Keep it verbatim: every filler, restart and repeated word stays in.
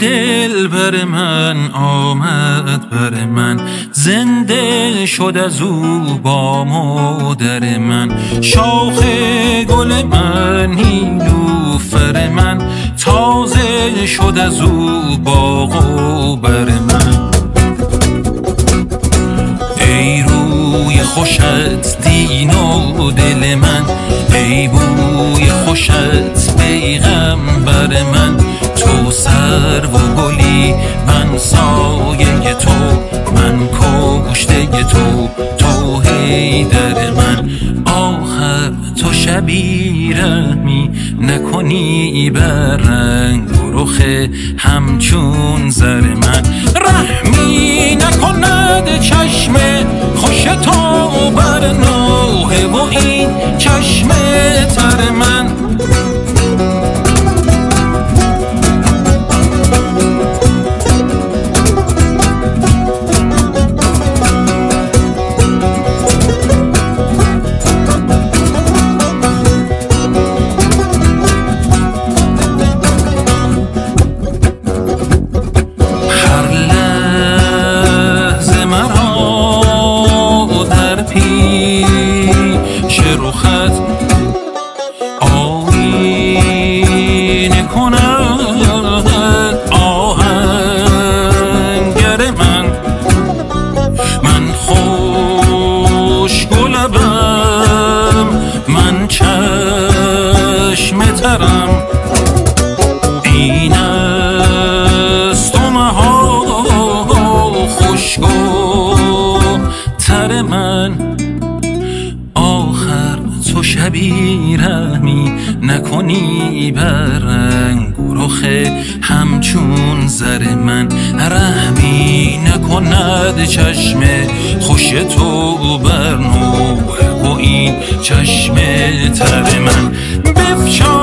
دل بر من آمد بر من، زنده شد از او با مادر من. شاخ گل من نیلوفر من، تازه شد از او باغ و بر من. ای روی خوشت دین و دل من، ای بوی خوشت پیغمبر من. تو سرو و گلی من سایه تو، من کشته تو تو حیدر من. آخر تو شبی رحمی نکنی بر رنگ و رخ همچون زر من. رحمی نکند چشم خوش تو بر نوحه و این چشم تر من. آیینه کند آهنگر من، من خوش گلبم، من چشم ترم. این است و مها خوشگلتر من. تو شبی رحمی نکنی بر رنگ و رخ همچون زر من. رحمی نکند چشم خوش تو بر نوحه و این چشم تر من. بفشان